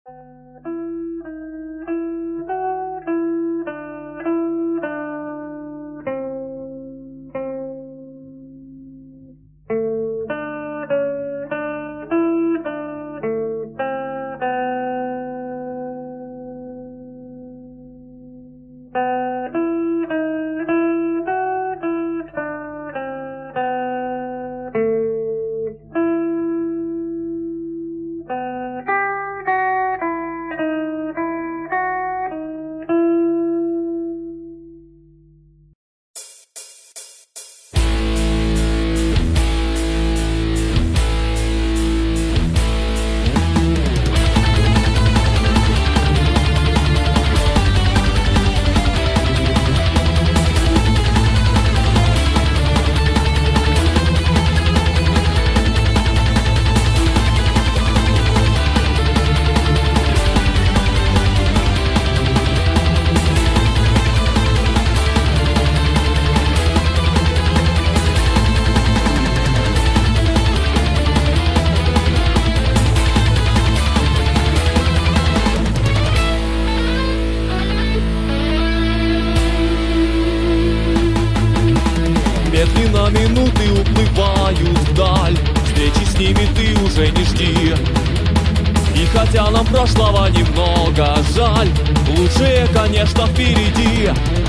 Медленно минуты уплывают вдаль, встречи с ними ты уже не жди. И хотя нам прошлого немного жаль, лучшее, конечно, впереди.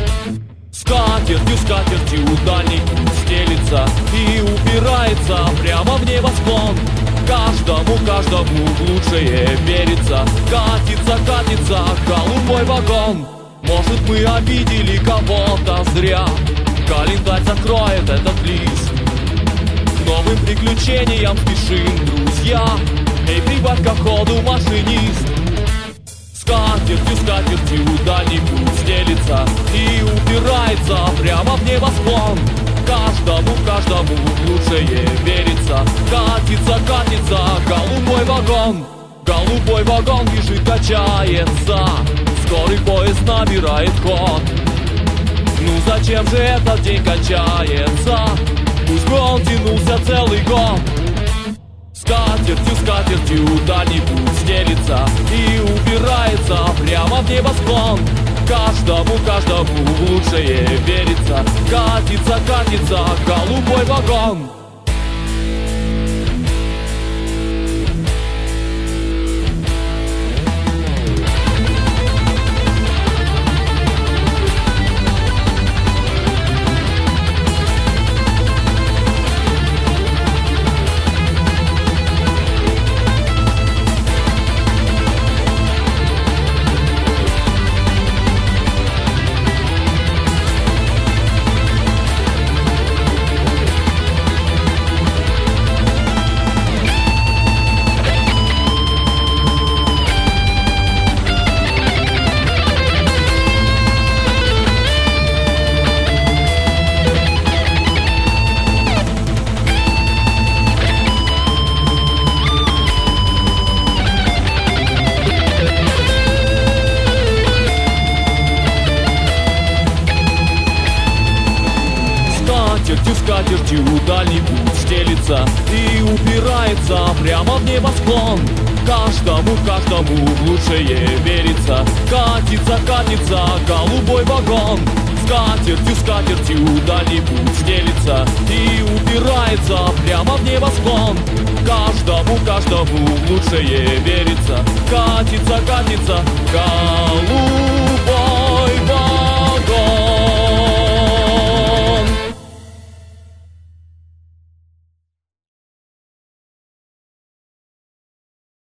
Скатертью дальний путь стелится и упирается прямо в небосклон. Каждому в лучшее верится. Катится голубой вагон. Может, мы обидели кого-то зря, календарь закроет этот лист. К новым приключениям спешим, друзья. Эй, прибавь ко ходу, машинист. Скатертью дальний путь стелится и упирается прямо в небосклон. Каждому в лучшее верится. Катится голубой вагон. Голубой вагон бежит, качается. Скорый поезд набирает ход. Ну зачем же этот день кончается? Пусть бы он тянулся целый год. Скатертью дальний путь стелится и упирается прямо в небосклон. Каждому в лучшее верится. Катится голубой вагон. Скатертью дальний путь стелится и упирается прямо в небосклон. Каждому в лучшее верится. Катится голубой вагон. Скатертью дальний путь стелится и упирается прямо в небосклон. Каждому в лучшее верится. Катится